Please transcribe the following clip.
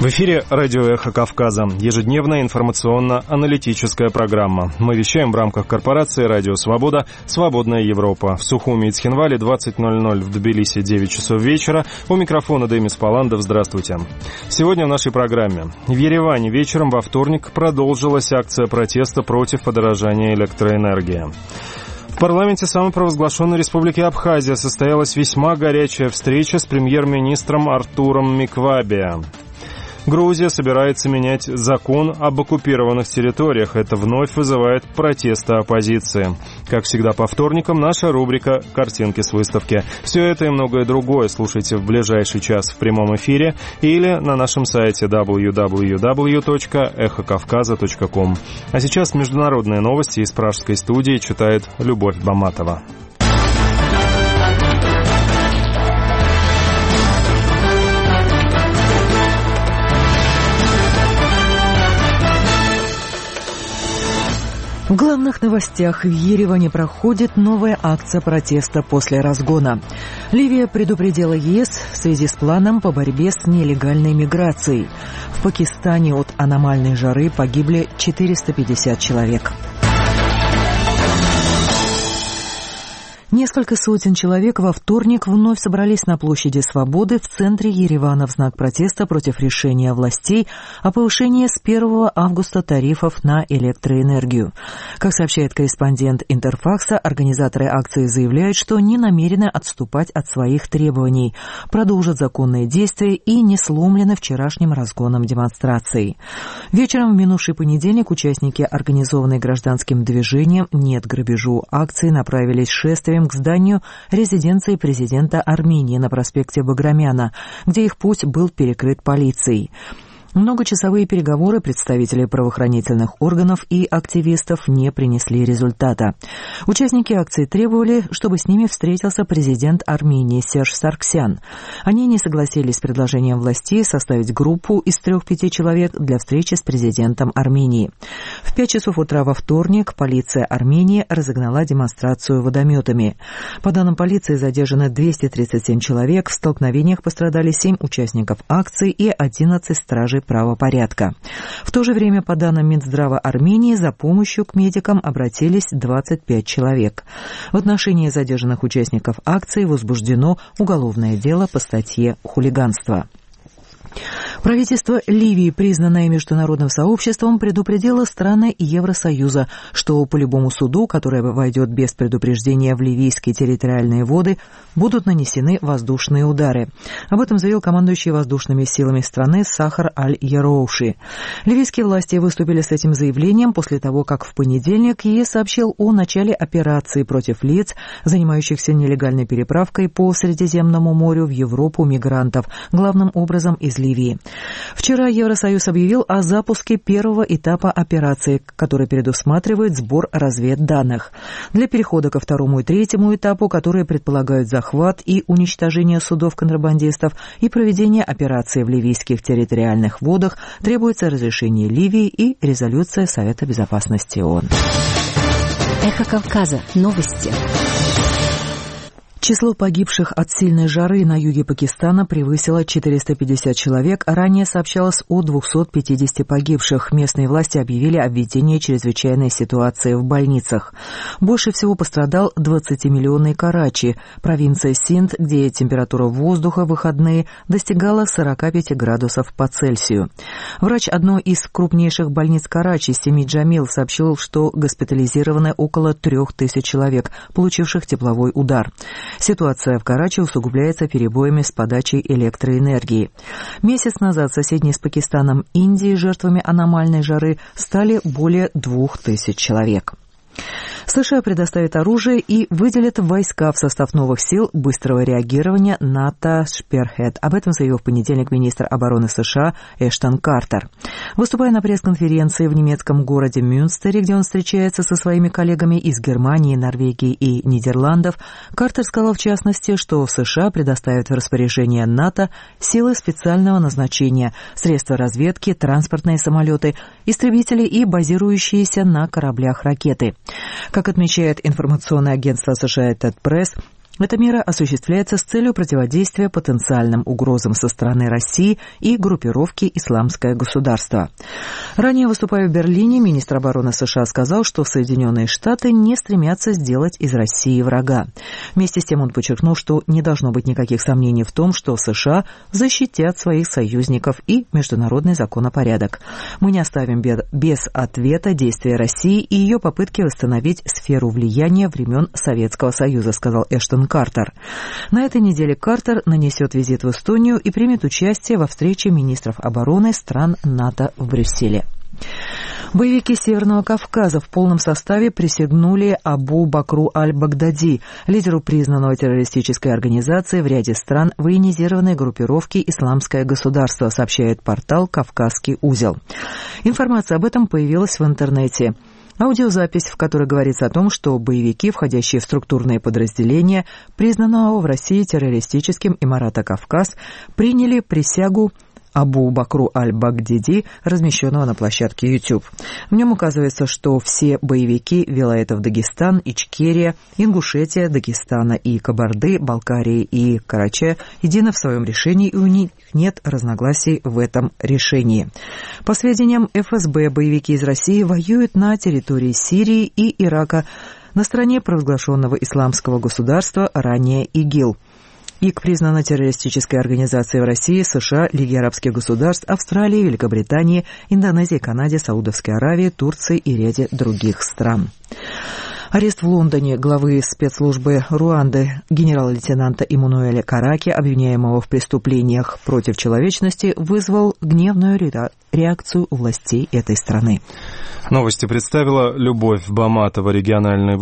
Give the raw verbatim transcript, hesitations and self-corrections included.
В эфире радио «Эхо Кавказа». Ежедневная информационно-аналитическая программа. Мы вещаем в рамках корпорации «Радио Свобода. Свободная Европа». В Сухуми и Цхинвале двадцать ноль ноль, в Тбилиси девять часов вечера. У микрофона Демис Паландов. Здравствуйте. Сегодня в нашей программе. В Ереване вечером во вторник продолжилась акция протеста против подорожания электроэнергии. В парламенте самопровозглашенной Республики Абхазия состоялась весьма горячая встреча с премьер-министром Артуром Миквабе. Грузия собирается менять закон об оккупированных территориях. Это вновь вызывает протесты оппозиции. Как всегда по вторникам, наша рубрика «Картинки с выставки». Все это и многое другое слушайте в ближайший час в прямом эфире или на нашем сайте дабл ю дабл ю дабл ю точка эхо кавказа точка ком. А сейчас международные новости из пражской студии читает Любовь Баматова. В главных новостях: в Ереване проходит новая акция протеста после разгона. Ливия предупредила ЕС в связи с планом по борьбе с нелегальной миграцией. В Пакистане от аномальной жары погибли четыреста пятьдесят человек. Несколько сотен человек во вторник вновь собрались на площади Свободы в центре Еревана в знак протеста против решения властей о повышении с первого августа тарифов на электроэнергию. Как сообщает корреспондент Интерфакса, организаторы акции заявляют, что не намерены отступать от своих требований, продолжат законные действия и не сломлены вчерашним разгоном демонстраций. Вечером в минувший понедельник участники организованной гражданским движением «Нет грабежу» акции направились шествием к зданию резиденции президента Армении на проспекте Баграмяна, где их путь был перекрыт полицией. Многочасовые переговоры представителей правоохранительных органов и активистов не принесли результата. Участники акции требовали, чтобы с ними встретился президент Армении Серж Саргсян. Они не согласились с предложением властей составить группу из трех-пяти человек для встречи с президентом Армении. В пять часов утра во вторник полиция Армении разогнала демонстрацию водометами. По данным полиции, задержаны двести тридцать семь человек, в столкновениях пострадали семь участников акции и одиннадцать стражей правопорядка. В то же время, по данным Минздрава Армении, за помощью к медикам обратились двадцать пять человек. В отношении задержанных участников акции возбуждено уголовное дело по статье «Хулиганство». Правительство Ливии, признанное международным сообществом, предупредило страны Евросоюза, что по любому суду, который войдет без предупреждения в ливийские территориальные воды, будут нанесены воздушные удары. Об этом заявил командующий воздушными силами страны Сахар Аль-Яроуши. Ливийские власти выступили с этим заявлением после того, как в понедельник ЕС сообщил о начале операции против лиц, занимающихся нелегальной переправкой по Средиземному морю в Европу мигрантов, главным образом из Ливии. Вчера Евросоюз объявил о запуске первого этапа операции, который предусматривает сбор разведданных. Для перехода ко второму и третьему этапу, которые предполагают захват и уничтожение судов-контрабандистов и проведение операции в ливийских территориальных водах, требуется разрешение Ливии и резолюция Совета Безопасности ООН. Эхо Кавказа. Новости. Число погибших от сильной жары на юге Пакистана превысило четыреста пятьдесят человек. Ранее сообщалось о двухстах пятидесяти погибших. Местные власти объявили о введении чрезвычайной ситуации в больницах. Больше всего пострадал двадцатимиллионный Карачи, провинция Синд, где температура воздуха в выходные достигала сорока пяти градусов по Цельсию. Врач одной из крупнейших больниц Карачи, Семи Джамил, сообщил, что госпитализированы около трех тысяч человек, получивших тепловой удар. Ситуация в Карачи усугубляется перебоями с подачей электроэнергии. Месяц назад в соседней с Пакистаном Индии жертвами аномальной жары стали более двух тысяч человек. США предоставят оружие и выделят войска в состав новых сил быстрого реагирования НАТО «Шперхед». Об этом заявил в понедельник министр обороны США Эштон Картер. Выступая на пресс-конференции в немецком городе Мюнстере, где он встречается со своими коллегами из Германии, Норвегии и Нидерландов, Картер сказал в частности, что США предоставят в распоряжение НАТО силы специального назначения, средства разведки, транспортные самолеты, истребители и базирующиеся на кораблях ракеты. Как отмечает информационное агентство США Тед Пресс, Эта мера осуществляется с целью противодействия потенциальным угрозам со стороны России и группировки «Исламское государство». Ранее, выступая в Берлине, министр обороны США сказал, что Соединенные Штаты не стремятся сделать из России врага. Вместе с тем он подчеркнул, что не должно быть никаких сомнений в том, что США защитят своих союзников и международный законопорядок. Мы не оставим без ответа действия России и ее попытки восстановить сферу влияния времен Советского Союза, сказал Эштон Картер. На этой неделе Картер нанесет визит в Эстонию и примет участие во встрече министров обороны стран НАТО в Брюсселе. Боевики Северного Кавказа в полном составе присягнули Абу Бакру аль-Багдади, лидеру признанного террористической организации в ряде стран военизированной группировки «Исламское государство», сообщает портал «Кавказский узел». Информация об этом появилась в интернете. Аудиозапись, в которой говорится о том, что боевики, входящие в структурные подразделения признанного в России террористическим Эмирата Кавказ, приняли присягу Абу Бакру аль-Багдади, размещенного на площадке YouTube. В нем указывается, что все боевики вилаятов Дагестан, Ичкерия, Ингушетия, Дагестана и Кабарды, Балкарии и Карача едины в своем решении, и у них нет разногласий в этом решении. По сведениям эф эс бэ, боевики из России воюют на территории Сирии и Ирака на стороне провозглашенного исламского государства, ранее ИГИЛ, и к признанной террористической организации в России, США, Лиге арабских государств, Австралии, Великобритании, Индонезии, Канаде, Саудовской Аравии, Турции и ряде других стран. Арест в Лондоне главы спецслужбы Руанды генерал-лейтенанта Эммануэля Караки, обвиняемого в преступлениях против человечности, вызвал гневную реакцию властей этой страны. Новости представила Любовь Баматова, региональный